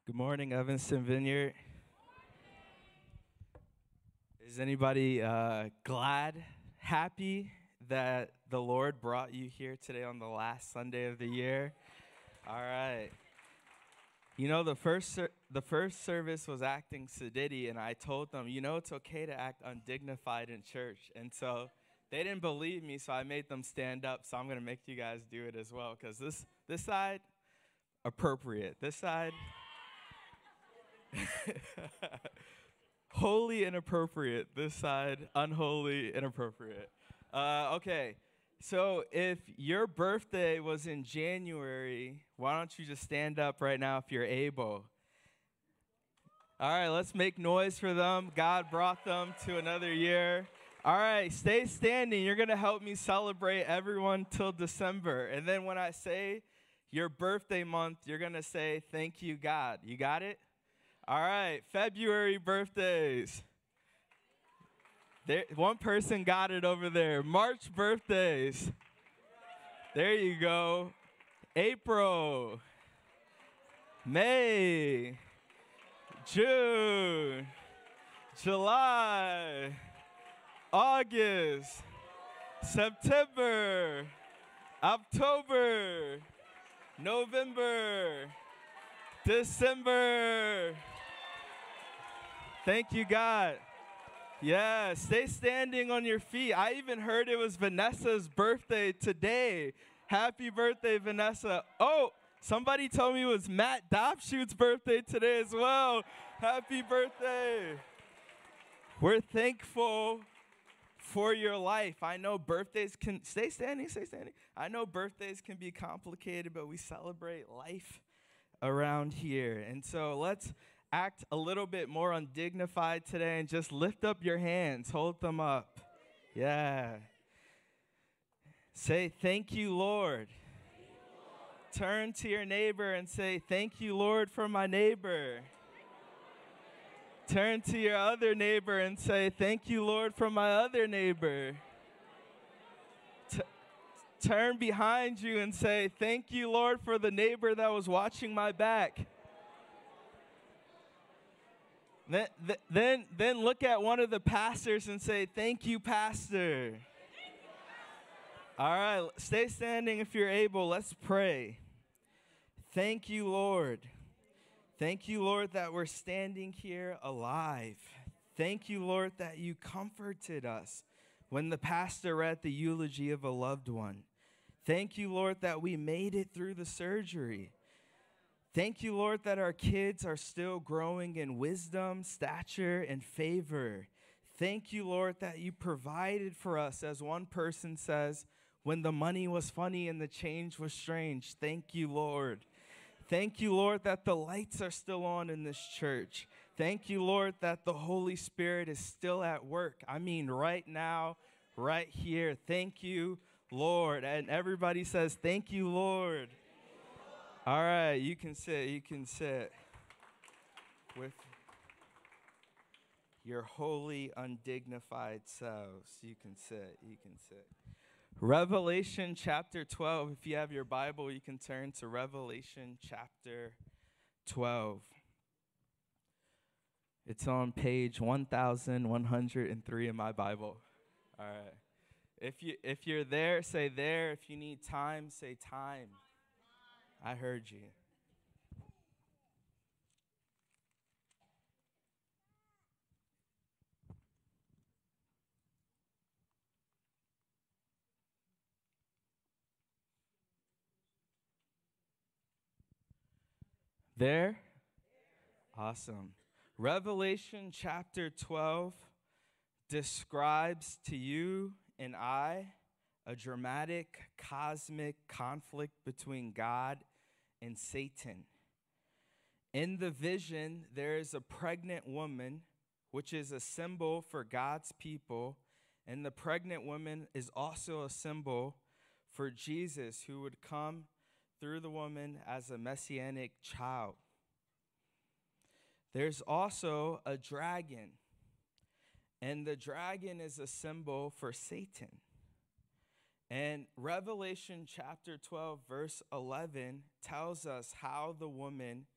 Good morning, Evanston Vineyard. Is anybody glad, happy that the Lord brought you here today on the last Sunday of the year? All right. You know, the first service was acting sedity, and I told them, it's okay to act undignified in church. And so they didn't believe me, so I made them stand up. So I'm going to make you guys do it as well, because this side, appropriate. This side, holy inappropriate. This side, unholy inappropriate. Okay, so if your birthday was in January, why don't you just stand up right now if you're able? All right, let's make noise for them. God brought them to another year. All right, stay standing. You're going to help me celebrate everyone till December. And then when I say your birthday month, you're going to say, thank you, God. You got it? All right, February birthdays. There, one person got it over there. March birthdays. There you go. April. May. June. July. August. September. October. November. December. Thank you, God. Yeah, stay standing on your feet. I even heard it was Vanessa's birthday today. Happy birthday, Vanessa. Oh, somebody told me it was Matt Dobshoot's birthday today as well. Happy birthday. We're thankful for your life. I know birthdays can, stay standing. I know birthdays can be complicated, but we celebrate life around here. And so let's act a little bit more undignified today and just lift up your hands. Hold them up. Yeah. Say, thank you, Lord. Turn to your neighbor and say, thank you, Lord, for my neighbor. Turn to your other neighbor and say, thank you, Lord, for my other neighbor. Turn behind you and say, thank you, Lord, for the neighbor that was watching my back. Then look at one of the pastors and say, thank you, pastor. All right, stay standing if you're able. Let's pray. Thank you, Lord. Thank you, Lord, that we're standing here alive. Thank you, Lord, that you comforted us when the pastor read the eulogy of a loved one. Thank you, Lord, that we made it through the surgery. Thank you, Lord, that our kids are still growing in wisdom, stature, and favor. Thank you, Lord, that you provided for us, as one person says, when the money was funny and the change was strange. Thank you, Lord. Thank you, Lord, that the lights are still on in this church. Thank you, Lord, that the Holy Spirit is still at work. I mean, right now, right here. Thank you, Lord. And everybody says, thank you, Lord. All right, you can sit with your holy, undignified selves. You can sit. Revelation chapter 12. If you have your Bible, you can turn to Revelation chapter 12. It's on page 1103 in my Bible. All right. If you're there, say there. If you need time, say time. I heard you. There? Awesome. Revelation chapter 12 describes to you and I a dramatic cosmic conflict between God and Satan. In the vision, there is a pregnant woman, which is a symbol for God's people, and the pregnant woman is also a symbol for Jesus, who would come through the woman as a messianic child. There's also a dragon, and the dragon is a symbol for Satan. And Revelation chapter 12, verse 11 tells us how the woman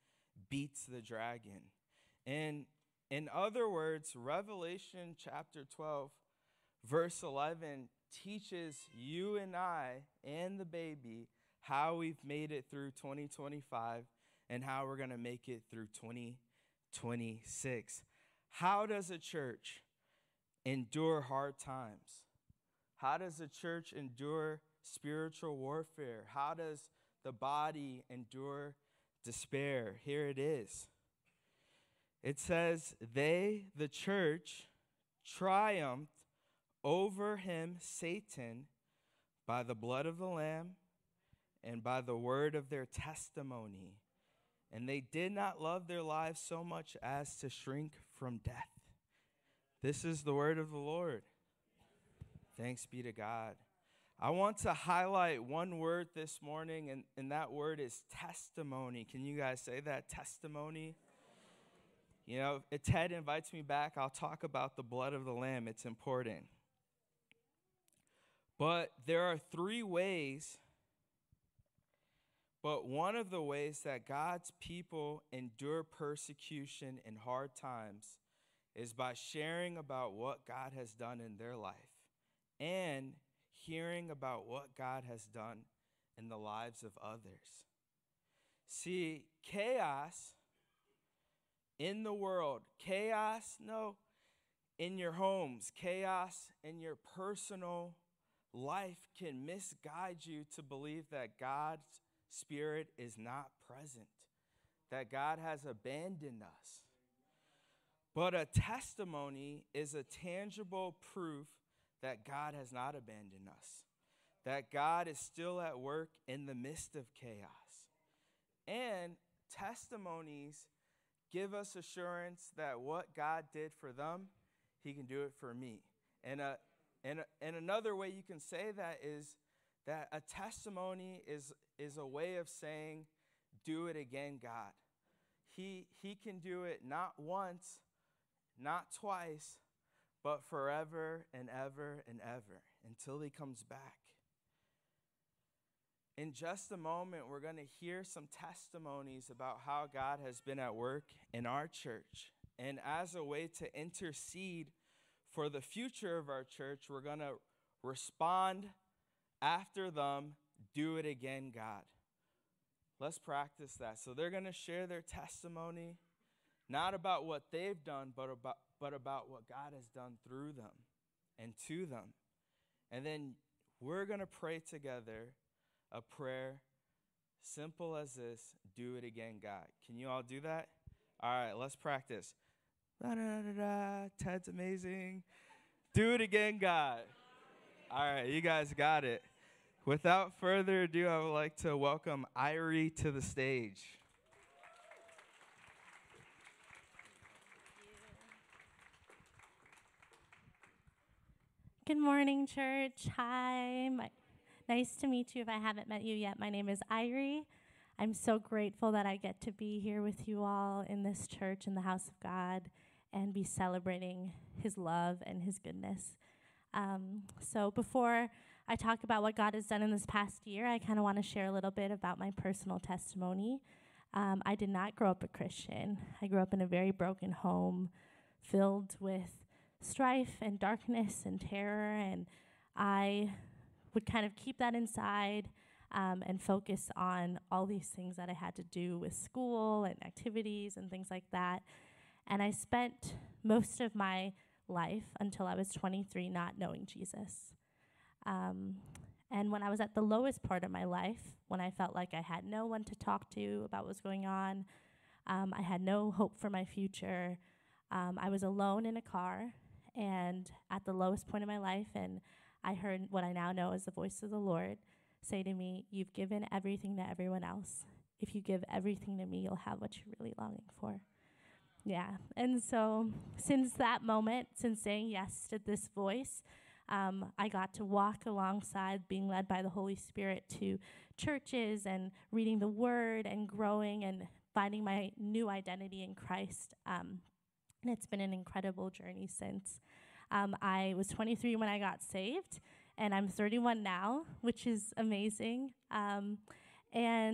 beats the dragon. And in other words, Revelation chapter 12, verse 11 teaches you and I and the baby how we've made it through 2025 and how we're going to make it through 2026. How does a church endure hard times? How does a church endure spiritual warfare? How does the body endure despair? Here it is. It says, they, the church, triumphed over him, Satan, by the blood of the Lamb and by the word of their testimony. And they did not love their lives so much as to shrink from death. This is the word of the Lord. Thanks be to God. I want to highlight one word this morning, and that word is testimony. Can you guys say that? Testimony? You know, if Ted invites me back, I'll talk about the blood of the Lamb. It's important. But there are three ways, but one of the ways that God's people endure persecution in hard times is by sharing about what God has done in their life and hearing about what God has done in the lives of others. See, chaos in the world, chaos, in your homes, chaos in your personal life can misguide you to believe that God's Spirit is not present, that God has abandoned us. But a testimony is a tangible proof that God has not abandoned us, that God is still at work in the midst of chaos. And testimonies give us assurance that what God did for them, he can do it for me. And another way you can say that is that a testimony is a way of saying, do it again, God. He can do it not once, not twice, but forever and ever and ever until he comes back. In just a moment, we're going to hear some testimonies about how God has been at work in our church. And as a way to intercede for the future of our church, we're going to respond after them, do it again, God. Let's practice that. So they're going to share their testimony, not about what they've done, but about what God has done through them and to them. And then we're going to pray together a prayer simple as this: do it again, God. Can you all do that? All right, let's practice. Da-da-da-da-da. Ted's amazing. Do it again, God. All right, you guys got it. Without further ado, I would like to welcome Irie to the stage. Good morning, church. Hi. Nice to meet you if I haven't met you yet. My name is Irie. I'm so grateful that I get to be here with you all in this church, in the house of God, and be celebrating his love and his goodness. So before I talk about what God has done in this past year, I kind of want to share a little bit about my personal testimony. I did not grow up a Christian. I grew up in a very broken home filled with strife and darkness and terror, and I would kind of keep that inside and focus on all these things that I had to do with school and activities and things like that. And I spent most of my life until I was 23 not knowing Jesus. And when I was at the lowest part of my life, when I felt like I had no one to talk to about what's going on, I had no hope for my future, I was alone in a car and at the lowest point of my life, and I heard what I now know as the voice of the Lord say to me, "You've given everything to everyone else. If you give everything to me, you'll have what you're really longing for." Yeah, and so since that moment, since saying yes to this voice, I got to walk alongside being led by the Holy Spirit to churches and reading the Word and growing and finding my new identity in Christ. And it's been an incredible journey since. I was 23 when I got saved, and I'm 31 now, which is amazing. And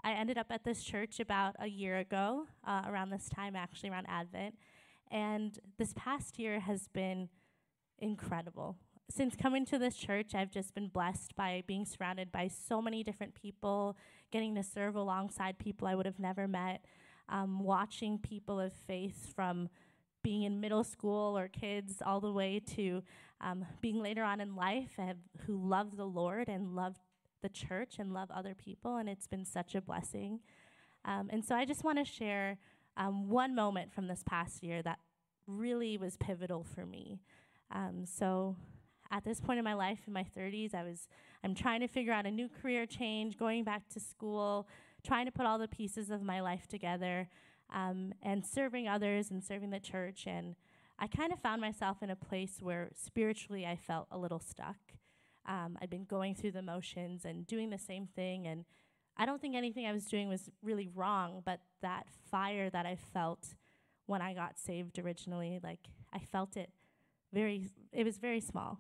I ended up at this church about a year ago, around this time, actually, around Advent. And this past year has been incredible. Since coming to this church, I've just been blessed by being surrounded by so many different people, getting to serve alongside people I would have never met, watching people of faith from being in middle school or kids all the way to being later on in life who love the Lord and love the church and love other people, and it's been such a blessing. And so I just want to share one moment from this past year that really was pivotal for me. So at this point in my life, in my 30s, I'm trying to figure out a new career change, going back to school, trying to put all the pieces of my life together, and serving others and serving the church. And I kind of found myself in a place where spiritually I felt a little stuck. I'd been going through the motions and doing the same thing, and I don't think anything I was doing was really wrong, but that fire that I felt when I got saved originally, like I felt it it was very small.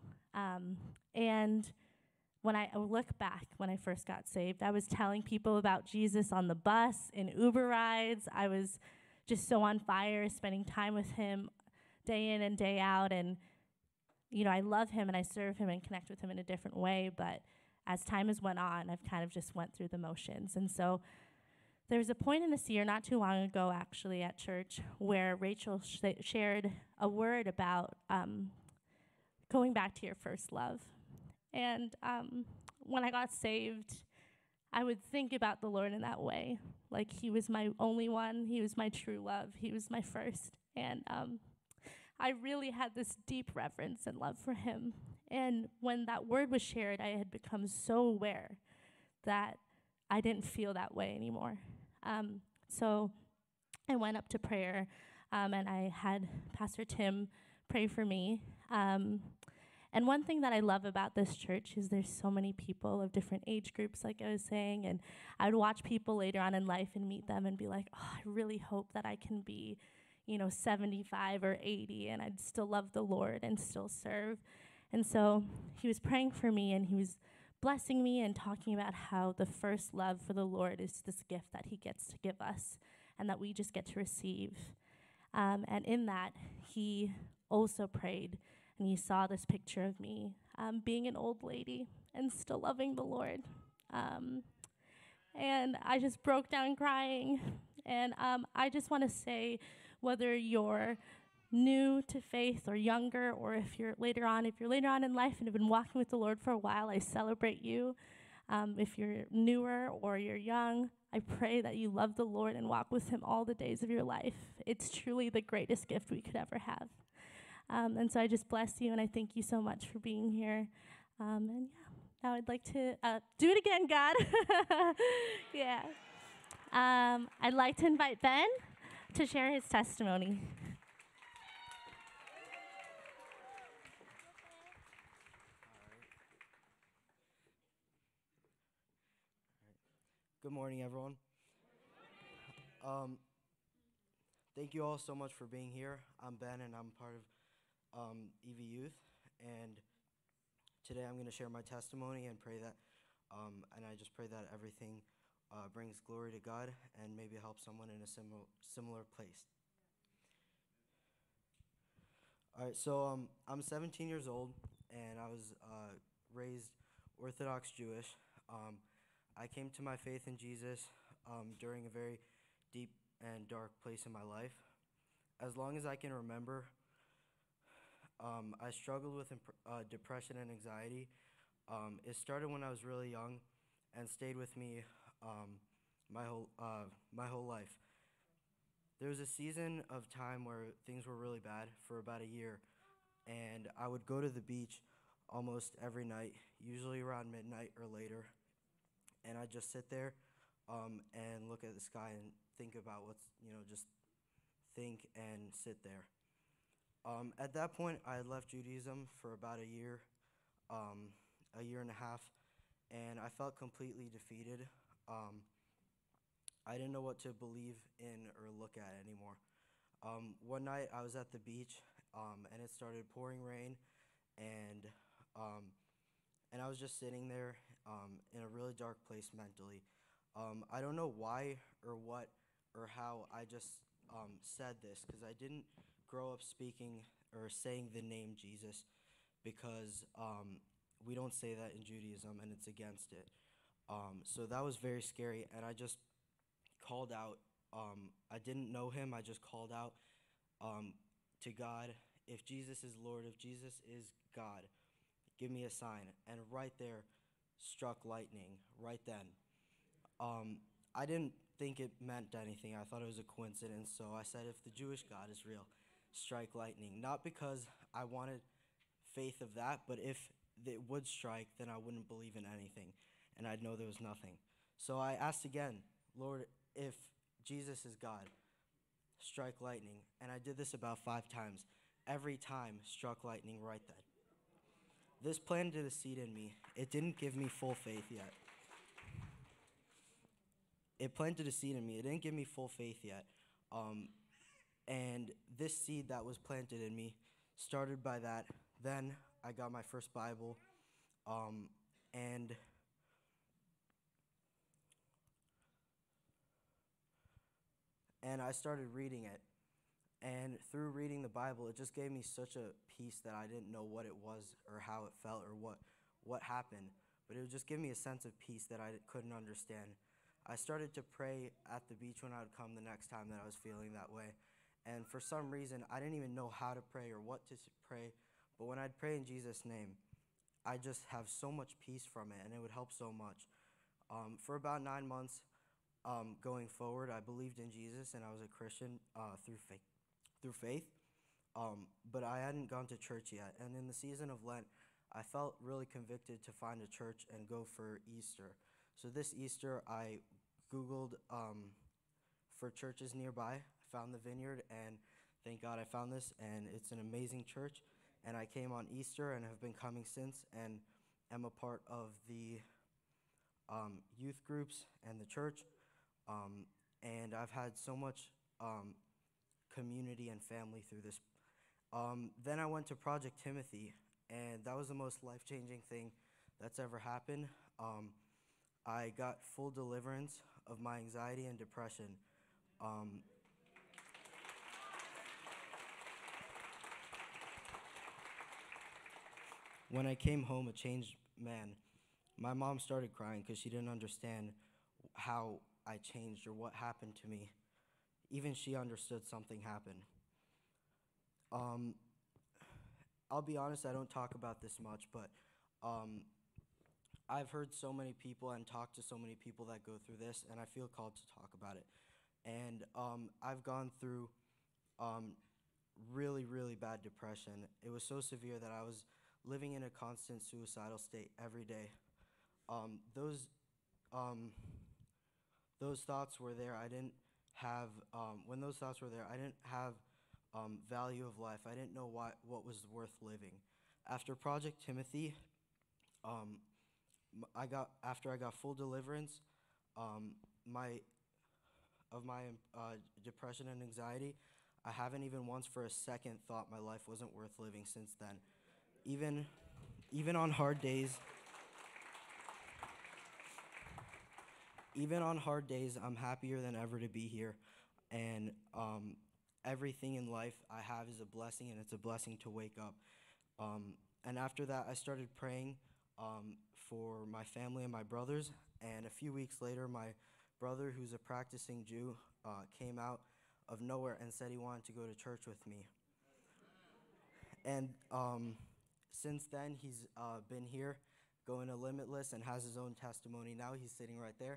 And when I look back, when I first got saved, I was telling people about Jesus on the bus, in Uber rides. I was just so on fire, spending time with him day in and day out. And, you know, I love him and I serve him and connect with him in a different way. But as time has went on, I've kind of just went through the motions. And so there was a point in this year, not too long ago actually, at church, where Rachel shared a word about going back to your first love. And when I got saved, I would think about the Lord in that way. Like he was my only one. He was my true love. He was my first. And I really had this deep reverence and love for him. And when that word was shared, I had become so aware that I didn't feel that way anymore. So I went up to prayer, and I had Pastor Tim pray for me. And one thing that I love about this church is there's so many people of different age groups, like I was saying, and I would watch people later on in life and meet them and be like, oh, I really hope that I can be, 75 or 80, and I'd still love the Lord and still serve. And so he was praying for me, and he was blessing me and talking about how the first love for the Lord is this gift that he gets to give us and that we just get to receive. And in that, he also prayed, and he saw this picture of me being an old lady and still loving the Lord. And I just broke down crying. And I just want to say, whether you're new to faith or younger, or if you're later on in life and have been walking with the Lord for a while, I celebrate you. If you're newer or you're young, I pray that you love the Lord and walk with him all the days of your life. It's truly the greatest gift we could ever have. And so I just bless you, and I thank you so much for being here. And yeah, now I'd like to do it again, God. Yeah. I'd like to invite Ben to share his testimony. Good morning, everyone. Thank you all so much for being here. I'm Ben, and I'm part of EV Youth. And today I'm going to share my testimony and pray that, and I just pray that everything brings glory to God and maybe help someone in a similar place. All right, so I'm 17 years old, and I was raised Orthodox Jewish. I came to my faith in Jesus during a very deep and dark place in my life. As long as I can remember, I struggled with depression and anxiety. It started when I was really young and stayed with me my whole life. There was a season of time where things were really bad for about a year, and I would go to the beach almost every night, usually around midnight or later, and I'd just sit there and look at the sky and think about just think and sit there. At that point, I had left Judaism for about a year and a half, and I felt completely defeated. I didn't know what to believe in or look at anymore. One night, I was at the beach, and it started pouring rain, and I was just sitting there in a really dark place mentally. I don't know why or what or how I just said this, because I didn't grow up speaking or saying the name Jesus, because we don't say that in Judaism and it's against it. So that was very scary, and I just called out. I didn't know him, I just called out to God, if Jesus is Lord, if Jesus is God, give me a sign. And right there, struck lightning, right then. I didn't think it meant anything. I thought it was a coincidence. So I said, if the Jewish God is real, strike lightning. Not because I wanted faith of that, but if it would strike, then I wouldn't believe in anything, and I'd know there was nothing. So I asked again, Lord, if Jesus is God, strike lightning. And I did this about 5 times. Every time, struck lightning right then. This planted a seed in me. It didn't give me full faith yet. It planted a seed in me. It didn't give me full faith yet. And this seed that was planted in me started by that. Then I got my first Bible, and I started reading it. And through reading the Bible, it just gave me such a peace that I didn't know what it was or how it felt or what happened. But it would just give me a sense of peace that I couldn't understand. I started to pray at the beach when I would come the next time that I was feeling that way. And for some reason, I didn't even know how to pray or what to pray. But when I'd pray in Jesus' name, I just have so much peace from it, and it would help so much. For about 9 months going forward, I believed in Jesus, and I was a Christian through faith. But I hadn't gone to church yet. And in the season of Lent, I felt really convicted to find a church and go for Easter. So this Easter, I Googled for churches nearby, found the Vineyard, and thank God I found this, and it's an amazing church. And I came on Easter and have been coming since, and am a part of the youth groups and the church. And I've had so much community and family through this. Then I went to Project Timothy, and that was the most life-changing thing that's ever happened. I got full deliverance of my anxiety and depression. When I came home a changed man, my mom started crying because she didn't understand how I changed or what happened to me. Even she understood something happened. I'll be honest, I don't talk about this much, but I've heard so many people and talked to so many people that go through this, and I feel called to talk about it. And I've gone through really, really bad depression. It was so severe that I was living in a constant suicidal state every day. Those thoughts were there. I didn't have, when those thoughts were there, I didn't have value of life. I didn't know what was worth living. After Project Timothy, after I got full deliverance of my depression and anxiety, I haven't even once for a second thought my life wasn't worth living since then. Even on hard days, I'm happier than ever to be here. And everything in life I have is a blessing, and it's a blessing to wake up. And after that, I started praying for my family and my brothers. And a few weeks later, my brother, who's a practicing Jew, came out of nowhere and said he wanted to go to church with me. And since then, he's been here, going to Limitless, and has his own testimony now. He's sitting right there.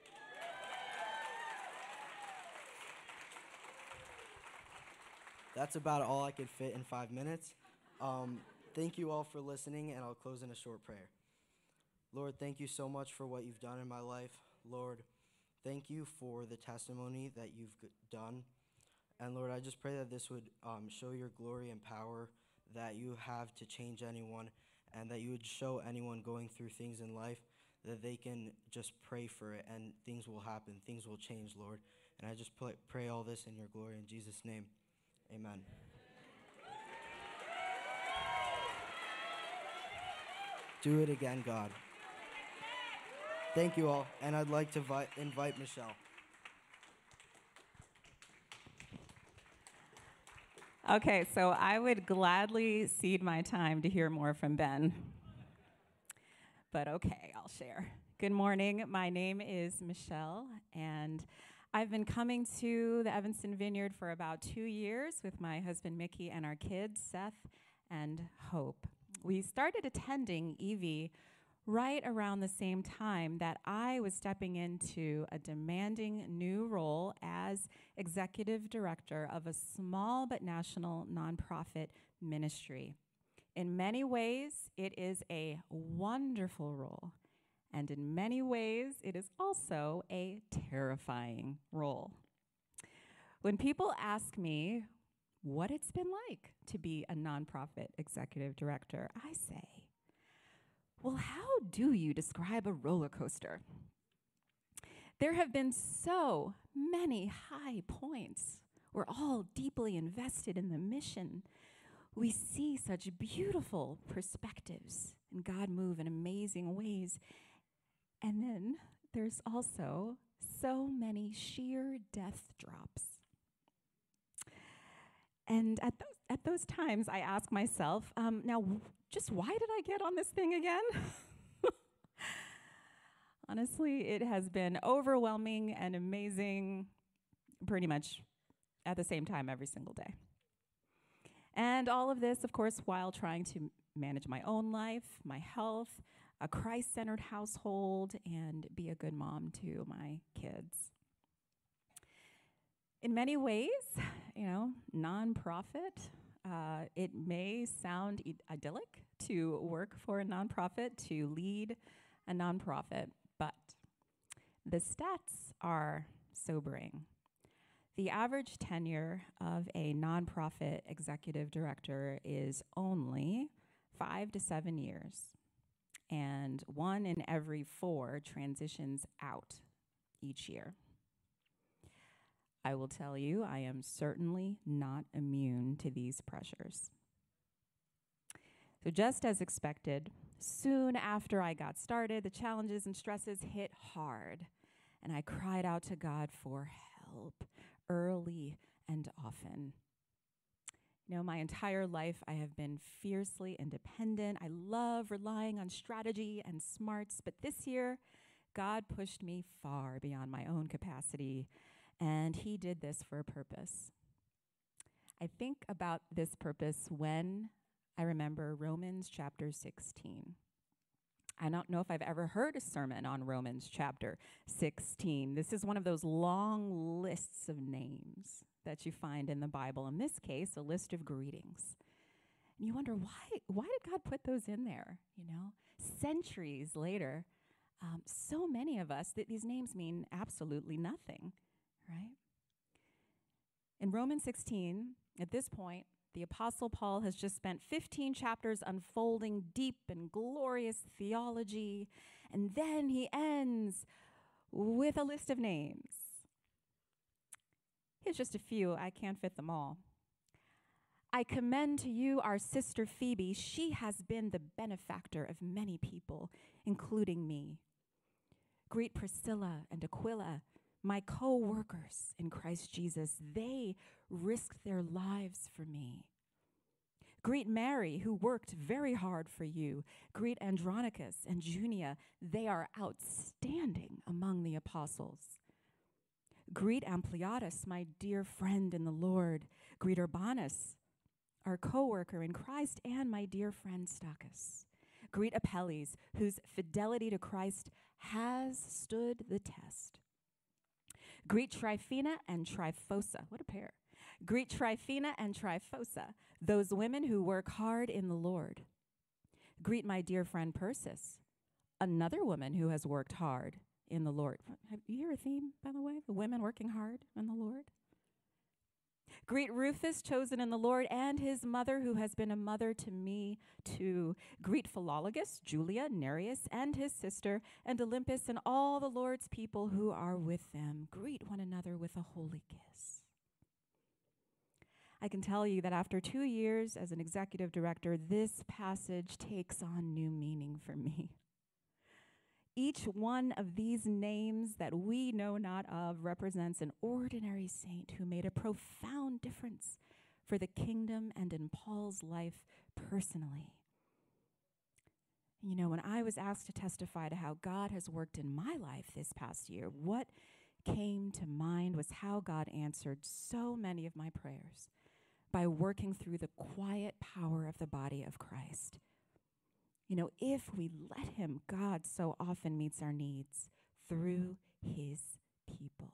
That's about all I could fit in 5 minutes. Thank you all for listening, and I'll close in a short prayer. Lord, thank you so much for what you've done in my life. Lord, thank you for the testimony that you've done. And Lord, I just pray that this would show your glory and power that you have to change anyone, and that you would show anyone going through things in life that they can just pray for it, and things will happen. Things will change, Lord. And I just pray all this in your glory in Jesus' name. Amen. Do it again, God. Thank you all, and I'd like to invite Michelle. Okay, so I would gladly cede my time to hear more from Ben. But okay, I'll share. Good morning. My name is Michelle, and I've been coming to the Evanston Vineyard for about 2 years with my husband Mickey and our kids, Seth and Hope. We started attending EV right around the same time that I was stepping into a demanding new role as executive director of a small but national nonprofit ministry. In many ways, it is a wonderful role, and in many ways, it is also a terrifying role. When people ask me what it's been like to be a nonprofit executive director, I say, well, how do you describe a roller coaster? There have been so many high points. We're all deeply invested in the mission. We see such beautiful perspectives, and God move in amazing ways. And then there's also so many sheer death drops. And at those times, I ask myself, just why did I get on this thing again? Honestly, it has been overwhelming and amazing pretty much at the same time every single day. And all of this, of course, while trying to manage my own life, my health, a Christ-centered household, and be a good mom to my kids. In many ways, nonprofit, it may sound idyllic to work for a nonprofit, to lead a nonprofit, but the stats are sobering. The average tenure of a nonprofit executive director is only 5 to 7 years, and 1 in every 4 transitions out each year. I will tell you, I am certainly not immune to these pressures. So just as expected, soon after I got started, the challenges and stresses hit hard, and I cried out to God for help early and often. My entire life I have been fiercely independent. I love relying on strategy and smarts, but this year, God pushed me far beyond my own capacity, and he did this for a purpose. I think about this purpose when I remember Romans chapter 16. I don't know if I've ever heard a sermon on Romans chapter 16. This is one of those long lists of names that you find in the Bible. In this case, a list of greetings. And you wonder, why did God put those in there? Centuries later, so many of us, these names mean absolutely nothing, right? In Romans 16, at this point, the Apostle Paul has just spent 15 chapters unfolding deep and glorious theology, and then he ends with a list of names. Here's just a few. I can't fit them all. I commend to you our sister Phoebe. She has been the benefactor of many people, including me. Greet Priscilla and Aquila, my co-workers in Christ Jesus. They risked their lives for me. Greet Mary, who worked very hard for you. Greet Andronicus and Junia. They are outstanding among the apostles. Greet Ampliatus, my dear friend in the Lord. Greet Urbanus, our co-worker in Christ, and my dear friend Stachys. Greet Apelles, whose fidelity to Christ has stood the test. Greet Tryphena and Tryphosa. What a pair. Greet Tryphena and Tryphosa, those women who work hard in the Lord. Greet my dear friend Persis, another woman who has worked hard in the Lord. Have you heard a theme, by the way? The women working hard in the Lord. Greet Rufus, chosen in the Lord, and his mother, who has been a mother to me too. Greet Philologus, Julia, Nereus, and his sister, and Olympus, and all the Lord's people who are with them. Greet one another with a holy kiss. I can tell you that after 2 years as an executive director, this passage takes on new meaning for me. Each one of these names that we know not of represents an ordinary saint who made a profound difference for the kingdom and in Paul's life personally. You know, when I was asked to testify to how God has worked in my life this past year, what came to mind was how God answered so many of my prayers by working through the quiet power of the body of Christ. You know, if we let him, God so often meets our needs through his people.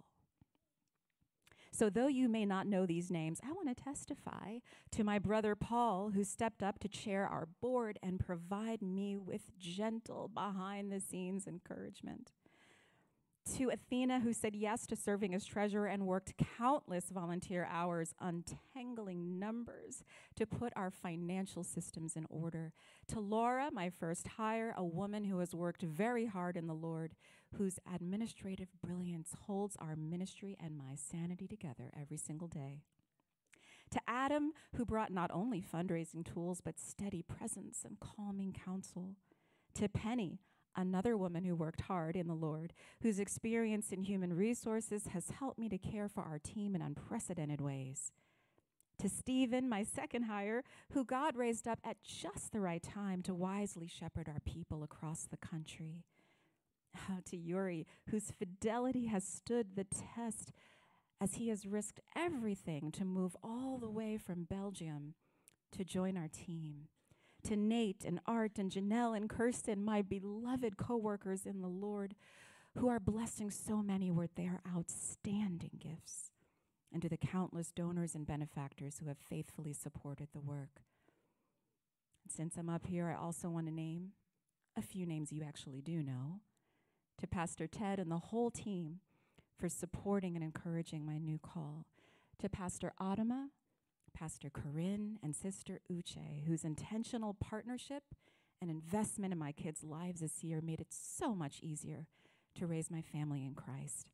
So though you may not know these names, I want to testify to my brother Paul, who stepped up to chair our board and provide me with gentle behind-the-scenes encouragement. To Athena, who said yes to serving as treasurer and worked countless volunteer hours untangling numbers to put our financial systems in order. To Laura, my first hire, a woman who has worked very hard in the Lord, whose administrative brilliance holds our ministry and my sanity together every single day. To Adam, who brought not only fundraising tools, but steady presence and calming counsel. To Penny, another woman who worked hard in the Lord, whose experience in human resources has helped me to care for our team in unprecedented ways. To Stephen, my second hire, who God raised up at just the right time to wisely shepherd our people across the country. To Yuri, whose fidelity has stood the test as he has risked everything to move all the way from Belgium to join our team. To Nate and Art and Janelle and Kirsten, my beloved co-workers in the Lord, who are blessing so many with their outstanding gifts. And to the countless donors and benefactors who have faithfully supported the work. And since I'm up here, I also want to name a few names you actually do know. To Pastor Ted and the whole team for supporting and encouraging my new call. To Pastor Adama, Pastor Corinne, and Sister Uche, whose intentional partnership and investment in my kids' lives this year made it so much easier to raise my family in Christ.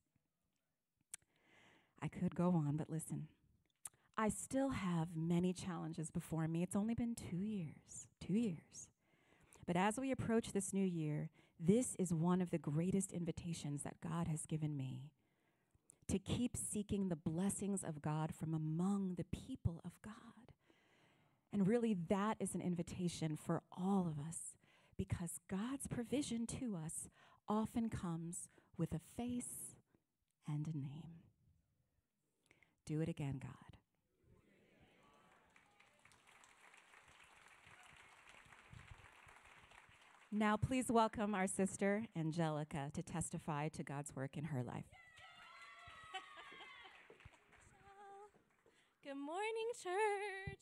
I could go on, but listen, I still have many challenges before me. It's only been 2 years. But as we approach this new year, this is one of the greatest invitations that God has given me, to keep seeking the blessings of God from among the people of God. And really, that is an invitation for all of us, because God's provision to us often comes with a face and a name. Do it again, God. Now, please welcome our sister, Angelica, to testify to God's work in her life. Good morning, church.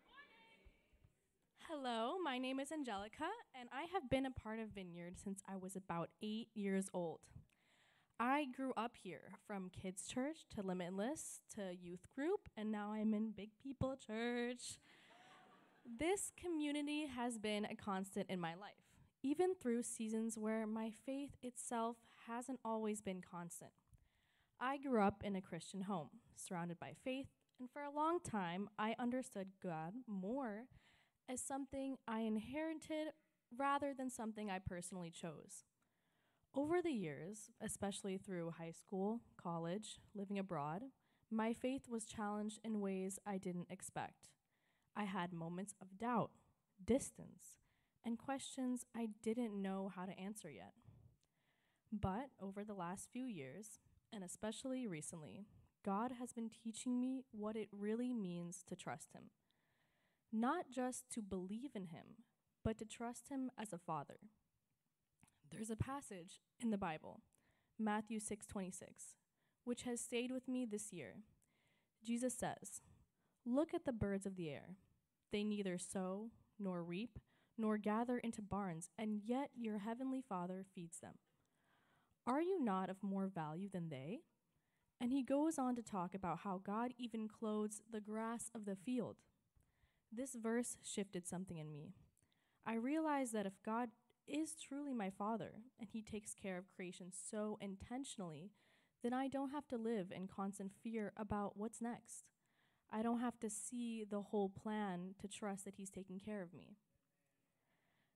Hello, my name is Angelica, and I have been a part of Vineyard since I was about 8 years old. I grew up here, from kids' church to Limitless to youth group, and now I'm in Big People Church. This community has been a constant in my life, even through seasons where my faith itself hasn't always been constant. I grew up in a Christian home, surrounded by faith, and for a long time, I understood God more as something I inherited rather than something I personally chose. Over the years, especially through high school, college, living abroad, my faith was challenged in ways I didn't expect. I had moments of doubt, distance, and questions I didn't know how to answer yet. But over the last few years, and especially recently, God has been teaching me what it really means to trust him. Not just to believe in him, but to trust him as a father. There's a passage in the Bible, Matthew 6:26, which has stayed with me this year. Jesus says, "Look at the birds of the air. They neither sow, nor reap, nor gather into barns, and yet your heavenly Father feeds them. Are you not of more value than they?" And he goes on to talk about how God even clothes the grass of the field. This verse shifted something in me. I realized that if God is truly my Father, and he takes care of creation so intentionally, then I don't have to live in constant fear about what's next. I don't have to see the whole plan to trust that he's taking care of me.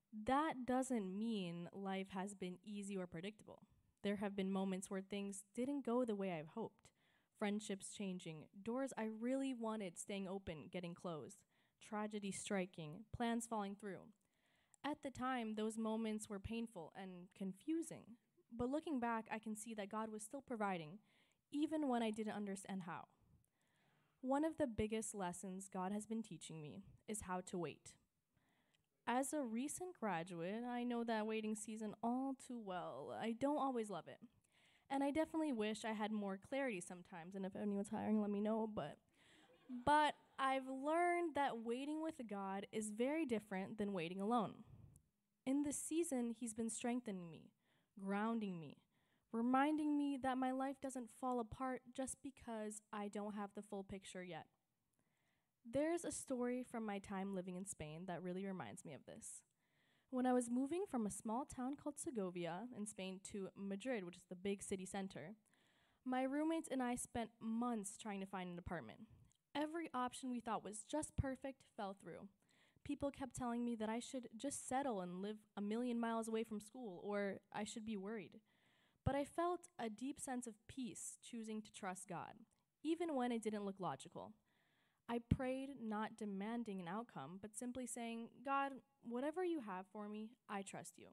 That doesn't mean life has been easy or predictable. There have been moments where things didn't go the way I've hoped. Friendships changing, doors I really wanted staying open getting closed, tragedy striking, plans falling through. At the time, those moments were painful and confusing. But looking back, I can see that God was still providing, even when I didn't understand how. One of the biggest lessons God has been teaching me is how to wait. As a recent graduate, I know that waiting season all too well. I don't always love it. And I definitely wish I had more clarity sometimes, and if anyone's hiring, let me know, but I've learned that waiting with God is very different than waiting alone. In this season, He's been strengthening me, grounding me, reminding me that my life doesn't fall apart just because I don't have the full picture yet. There's a story from my time living in Spain that really reminds me of this. When I was moving from a small town called Segovia in Spain to Madrid, which is the big city center, my roommates and I spent months trying to find an apartment. Every option we thought was just perfect fell through. People kept telling me that I should just settle and live a million miles away from school, or I should be worried. But I felt a deep sense of peace choosing to trust God, even when it didn't look logical. I prayed, not demanding an outcome, but simply saying, God, whatever you have for me, I trust you.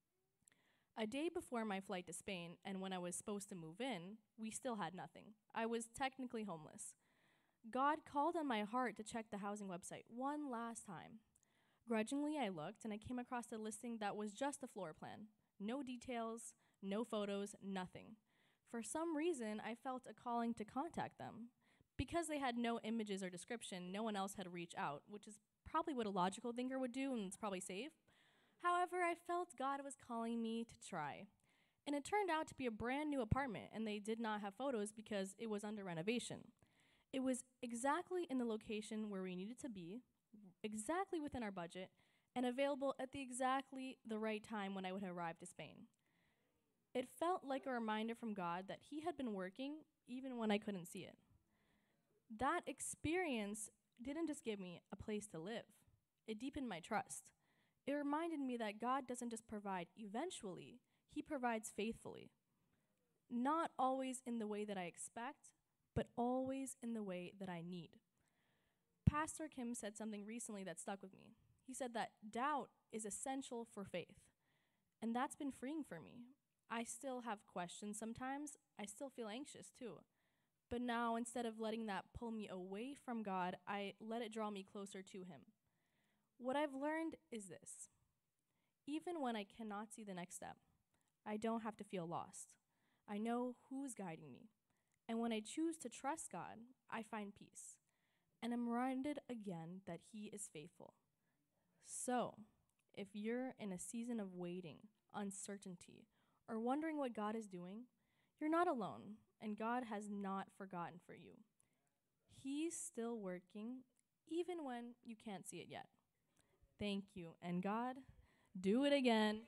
A day before my flight to Spain, and when I was supposed to move in, we still had nothing. I was technically homeless. God called on my heart to check the housing website one last time. Grudgingly, I looked, and I came across a listing that was just a floor plan. No details, no photos, nothing. For some reason, I felt a calling to contact them. Because they had no images or description, no one else had reached out, which is probably what a logical thinker would do, and it's probably safe. However, I felt God was calling me to try. And it turned out to be a brand new apartment, and they did not have photos because it was under renovation. It was exactly in the location where we needed to be, exactly within our budget, and available at exactly the right time when I would arrive to Spain. It felt like a reminder from God that He had been working even when I couldn't see it. That experience didn't just give me a place to live. It deepened my trust. It reminded me that God doesn't just provide eventually, He provides faithfully. Not always in the way that I expect, but always in the way that I need. Pastor Kim said something recently that stuck with me. He said that doubt is essential for faith, and that's been freeing for me. I still have questions sometimes. I still feel anxious too. But now, instead of letting that pull me away from God, I let it draw me closer to Him. What I've learned is this. Even when I cannot see the next step, I don't have to feel lost. I know who's guiding me. And when I choose to trust God, I find peace. And I'm reminded again that He is faithful. So, if you're in a season of waiting, uncertainty, or wondering what God is doing, you're not alone, and God has not forgotten for you. He's still working, even when you can't see it yet. Thank you, and God, do it again.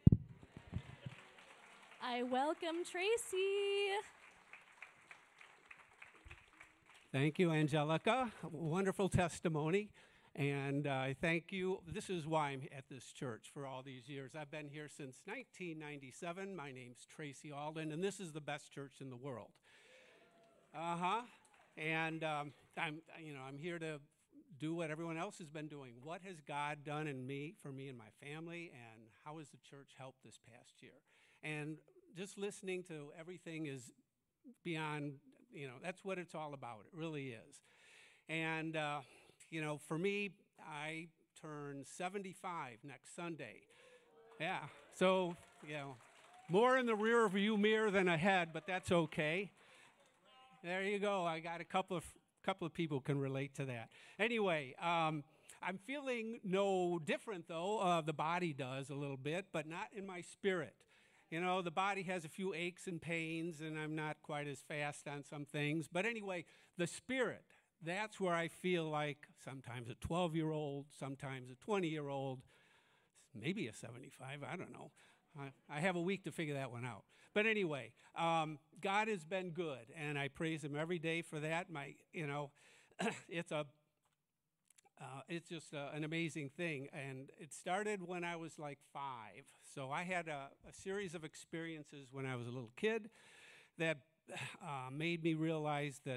I welcome Tracy. Thank you, Angelica. Wonderful testimony. And I thank you. This is why I'm at this church for all these years. I've been here since 1997. My name's Tracy Alden, and this is the best church in the world. And I'm here to do what everyone else has been doing. What has God done for me and my family, and how has the church helped this past year? And just listening to everything is beyond, that's what it's all about. It really is. And, for me, I turn 75 next Sunday. Yeah, so, more in the rear view mirror than ahead, but that's okay. There you go. I got a couple of people can relate to that. Anyway, I'm feeling no different, though. The body does a little bit, but not in my spirit. The body has a few aches and pains, and I'm not quite as fast on some things. But anyway, the spirit, that's where I feel like sometimes a 12-year-old, sometimes a 20-year-old, maybe a 75, I don't know. I have a week to figure that one out. But anyway, God has been good, and I praise Him every day for that. It's it's just an amazing thing. And it started when I was like 5. So I had a series of experiences when I was a little kid that made me realize that,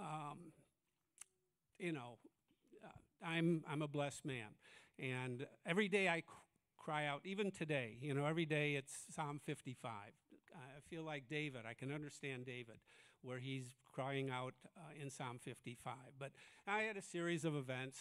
I'm a blessed man. And every day I cry out, even today, every day it's Psalm 55. I feel like David. I can understand David, where he's crying out in Psalm 55. But I had a series of events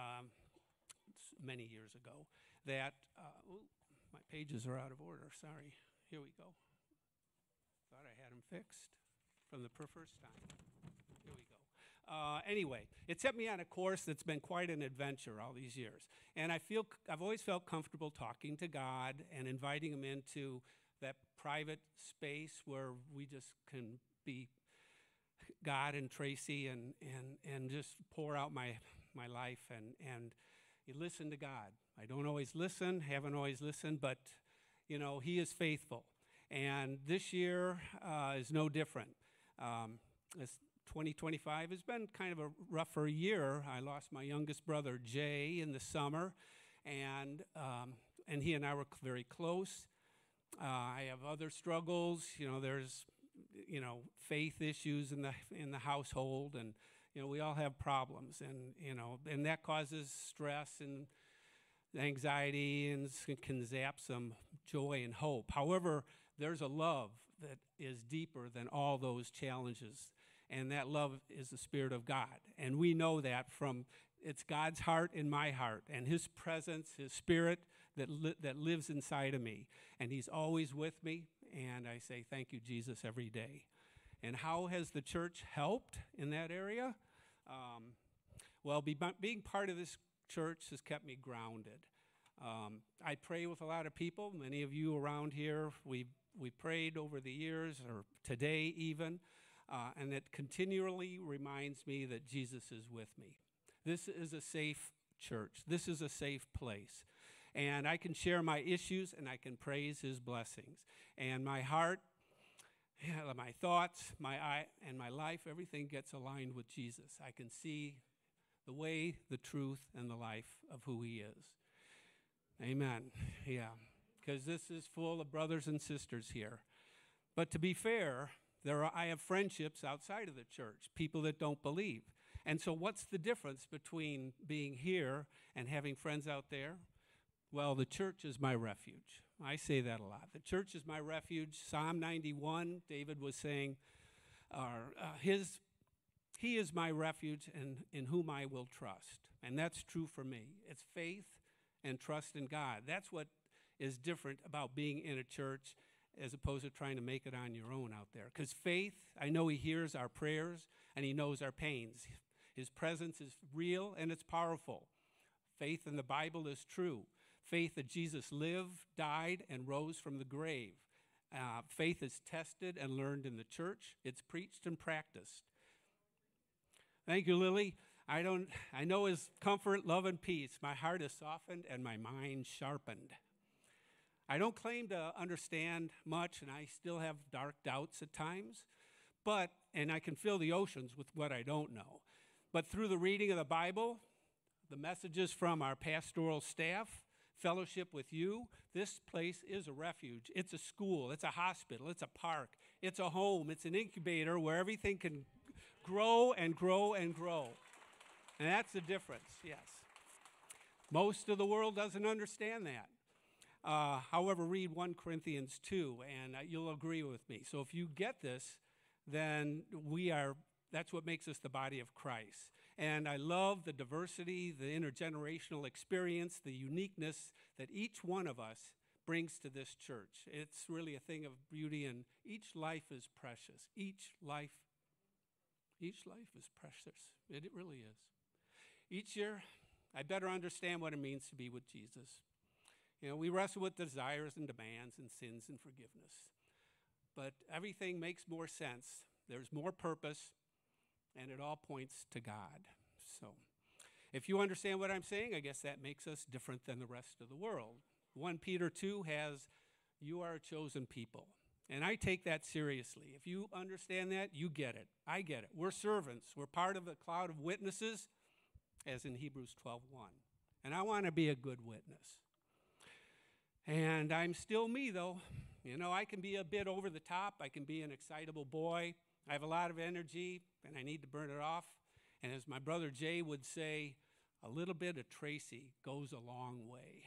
many years ago that, my pages are out of order, sorry. Here we go. Thought I had them fixed from the first time. Here we go. Anyway, it set me on a course that's been quite an adventure all these years. And I've always felt comfortable talking to God and inviting him into that private space where we just can be God and Tracy and just pour out my life and you listen to God. I don't always listen, haven't always listened, but he is faithful. And this year is no different. This 2025 has been kind of a rougher year. I lost my youngest brother, Jay, in the summer, and he and I were very close. I have other struggles. There's faith issues in the household, and we all have problems, and that causes stress and anxiety and can zap some joy and hope. However, there's a love that is deeper than all those challenges, and that love is the Spirit of God. And we know that it's God's heart in my heart, and his presence, his Spirit that lives inside of me. And he's always with me, and I say thank you, Jesus, every day. And how has the church helped in that area? Well, being part of this church has kept me grounded. I pray with a lot of people. Many of you around here, we prayed over the years, or today even, and it continually reminds me that Jesus is with me. This is a safe church. This is a safe place. And I can share my issues, and I can praise his blessings. And my heart, my thoughts, my eye, and my life, everything gets aligned with Jesus. I can see the way, the truth, and the life of who he is. Amen. Yeah, because this is full of brothers and sisters here. But to be fair, I have friendships outside of the church, people that don't believe. And so what's the difference between being here and having friends out there? Well, the church is my refuge. I say that a lot. The church is my refuge. Psalm 91, David was saying, he is my refuge and in whom I will trust. And that's true for me. It's faith and trust in God. That's what is different about being in a church as opposed to trying to make it on your own out there. Because faith, I know he hears our prayers and he knows our pains. His presence is real and it's powerful. Faith in the Bible is true. Faith that Jesus lived, died, and rose from the grave. Faith is tested and learned in the church. It's preached and practiced. Thank you, Lily. I know his comfort, love, and peace. My heart is softened and my mind sharpened. I don't claim to understand much, and I still have dark doubts at times, and I can fill the oceans with what I don't know. But through the reading of the Bible, the messages from our pastoral staff, fellowship with you, this place is a refuge. It's a school, it's a hospital, it's a park, it's a home, it's an incubator where everything can grow and grow and grow. And that's the difference, yes. Most of the world doesn't understand that. However, read 1 Corinthians 2, and you'll agree with me. So if you get this, then that's what makes us the body of Christ. And I love the diversity, the intergenerational experience, the uniqueness that each one of us brings to this church. It's really a thing of beauty, and each life is precious. Each life is precious. It really is. Each year, I better understand what it means to be with Jesus. We wrestle with desires and demands and sins and forgiveness. But everything makes more sense. There's more purpose, and it all points to God. So if you understand what I'm saying, I guess that makes us different than the rest of the world. 1 Peter 2 has, you are a chosen people. And I take that seriously. If you understand that, you get it. I get it. We're servants. We're part of a cloud of witnesses, as in Hebrews 12:1. And I want to be a good witness. And I'm still me, though. You know, I can be a bit over the top. I can be an excitable boy. I have a lot of energy, and I need to burn it off. And as my brother Jay would say, a little bit of Tracy goes a long way.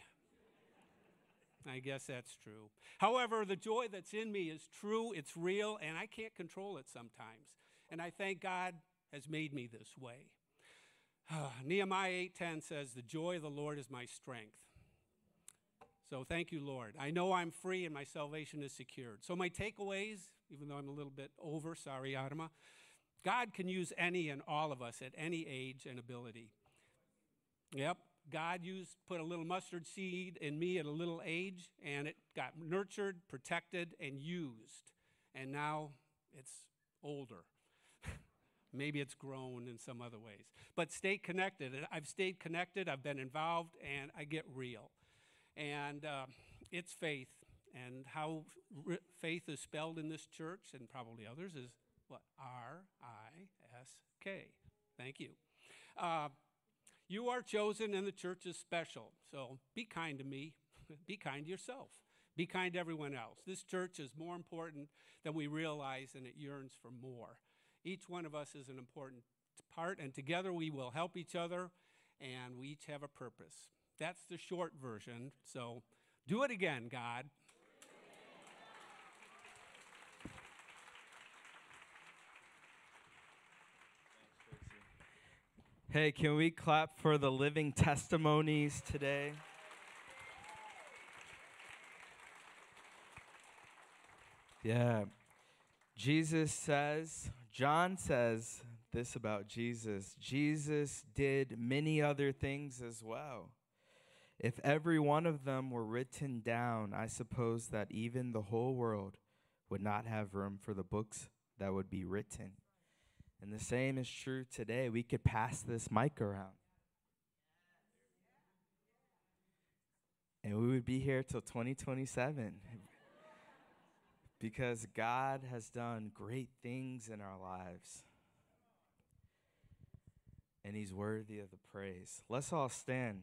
I guess that's true. However, the joy that's in me is true, it's real, and I can't control it sometimes. And I thank God has made me this way. Nehemiah 8:10 says, "The joy of the Lord is my strength." So thank you, Lord. I know I'm free and my salvation is secured. So my takeaways, even though I'm a little bit over, sorry, Adama, God can use any and all of us at any age and ability. Yep, God put a little mustard seed in me at a little age, and it got nurtured, protected, and used. And now it's older. Maybe it's grown in some other ways. But stay connected. I've stayed connected, I've been involved, and I get real. And it's faith. And how faith is spelled in this church, and probably others, is what? R-I-S-K. Thank you. You are chosen, and the church is special. So be kind to me. Be kind to yourself. Be kind to everyone else. This church is more important than we realize, and it yearns for more. Each one of us is an important part, and together we will help each other, and we each have a purpose. That's the short version. So do it again, God. Hey, can we clap for the living testimonies today? Yeah. John says this about Jesus. Jesus did many other things as well. If every one of them were written down, I suppose that even the whole world would not have room for the books that would be written. And the same is true today. We could pass this mic around. And we would be here till 2027. Because God has done great things in our lives. And he's worthy of the praise. Let's all stand.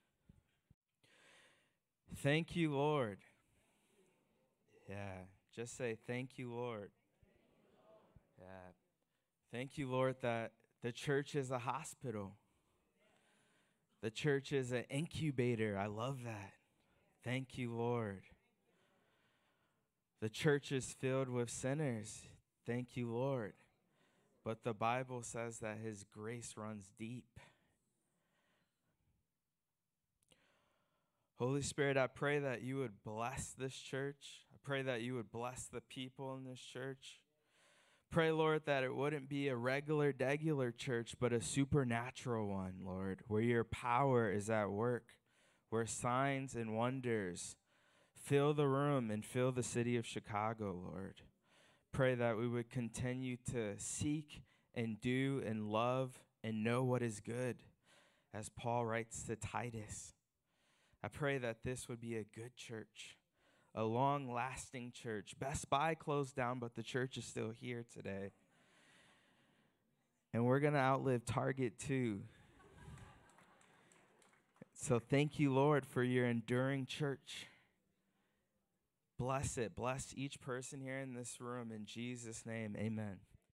Thank you, Lord. Yeah, just say thank you, Lord. Yeah. Thank you, Lord, that the church is a hospital. The church is an incubator. I love that. Thank you, Lord. The church is filled with sinners. Thank you, Lord. But the Bible says that his grace runs deep. Holy Spirit, I pray that you would bless this church. I pray that you would bless the people in this church. Pray, Lord, that it wouldn't be a degular church, but a supernatural one, Lord, where your power is at work, where signs and wonders fill the room and fill the city of Chicago, Lord. Pray that we would continue to seek and do and love and know what is good, as Paul writes to Titus. I pray that this would be a good church, a long-lasting church. Best Buy closed down, but the church is still here today. And we're going to outlive Target too. So thank you, Lord, for your enduring church. Bless it. Bless each person here in this room. In Jesus' name, amen.